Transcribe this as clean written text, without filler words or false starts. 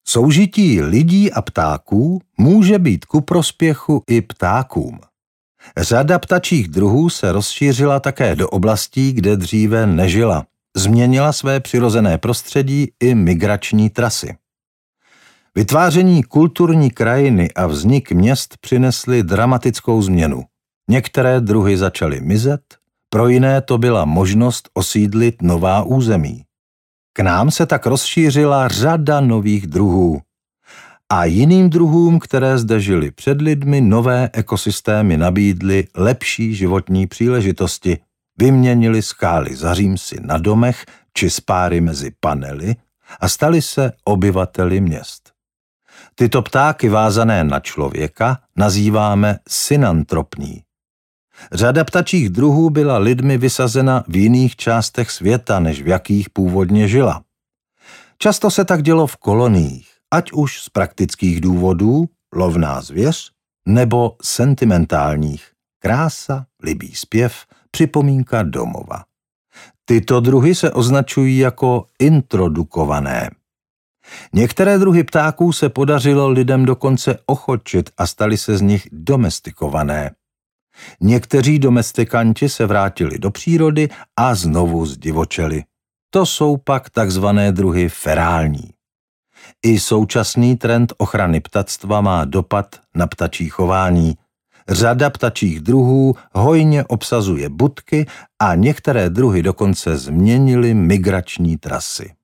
Soužití lidí a ptáků může být ku prospěchu i ptákům. Řada ptačích druhů se rozšířila také do oblastí, kde dříve nežila. Změnila své přirozené prostředí i migrační trasy. Vytváření kulturní krajiny a vznik měst přinesly dramatickou změnu. Některé druhy začaly mizet, pro jiné to byla možnost osídlit nová území. K nám se tak rozšířila řada nových druhů. A jiným druhům, které zde žili před lidmi, nové ekosystémy nabídly lepší životní příležitosti. Vyměnili skály za římsy na domech či spáry mezi panely a stali se obyvateli měst. Tyto ptáky vázané na člověka nazýváme synantropní. Řada ptačích druhů byla lidmi vysazena v jiných částech světa, než v jakých původně žila. Často se tak dělo v koloniích, ať už z praktických důvodů, lovná zvěř, nebo sentimentálních, krása, libý zpěv, připomínka domova. Tyto druhy se označují jako introdukované. Některé druhy ptáků se podařilo lidem dokonce ochočit a stali se z nich domestikované. Někteří domestikanti se vrátili do přírody a znovu zdivočeli. To jsou pak takzvané druhy ferální. I současný trend ochrany ptactva má dopad na ptačí chování. Řada ptačích druhů hojně obsazuje budky a některé druhy dokonce změnily migrační trasy.